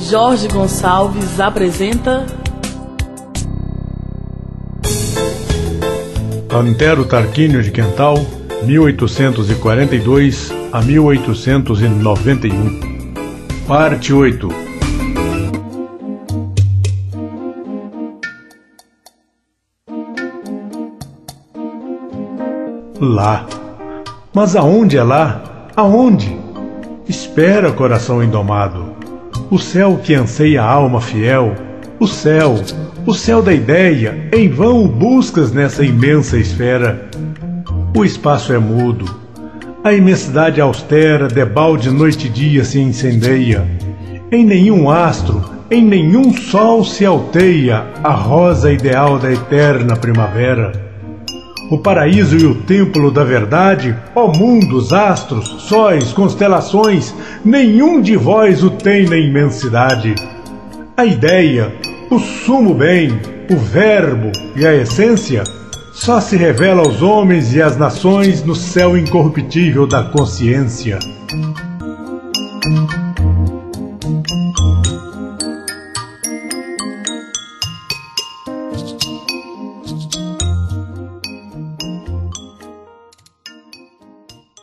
Jorge Gonçalves apresenta Antero Tarquínio de Quental, 1842 a 1891. Parte 8. Lá. Mas aonde é lá? Aonde? Espera, coração indomado. O céu que anseia a alma fiel, o céu da ideia, em vão o buscas nessa imensa esfera. O espaço é mudo, a imensidade austera, debalde noite e dia se incendeia. Em nenhum astro, em nenhum sol se alteia a rosa ideal da eterna primavera. O paraíso e o templo da verdade, ó mundos, astros, sóis, constelações, nenhum de vós o tem na imensidade. A ideia, o sumo bem, o verbo e a essência só se revela aos homens e às nações no céu incorruptível da consciência.